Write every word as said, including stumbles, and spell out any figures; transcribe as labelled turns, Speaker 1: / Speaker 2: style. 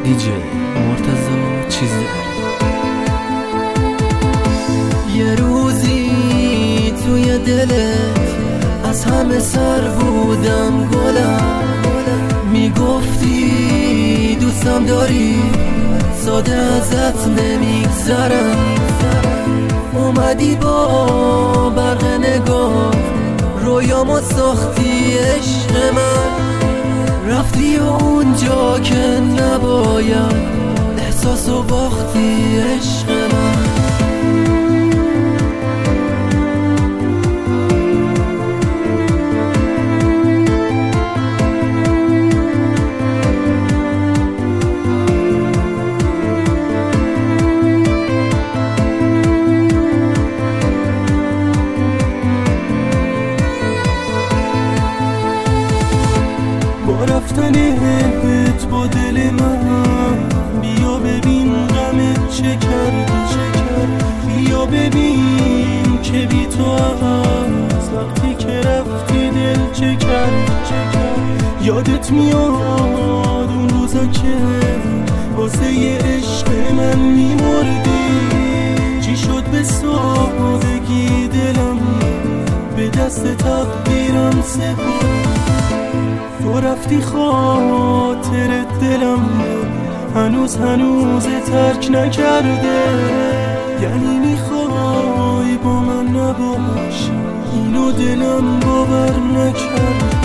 Speaker 1: دیجی مرتضی چیزی.
Speaker 2: یه روزی توی دلت از همه سر بودم گلم، میگفتی دوستم داری ساده ازت نمیگذرم. اومدی با برق نگاه رویامو ساختی عشق من، رفتی اونجا که نباید احساسو باختی عشق من. رفتنت با دل من، بیا ببین غمت چه کرد چه کرد. بیا ببین که بی تو از وقتی که رفتی دل چه کرد چه کرد. یادت میاد اون روزا که واسه یه عشق من میمردی، چی شد به سادگی دلم به دست تقدیرم سپرد. تو رفتی خاطر دلم هنوز هنوز ترک نکرده، یعنی میخوای با من نباش اینو دلم باور نکرد.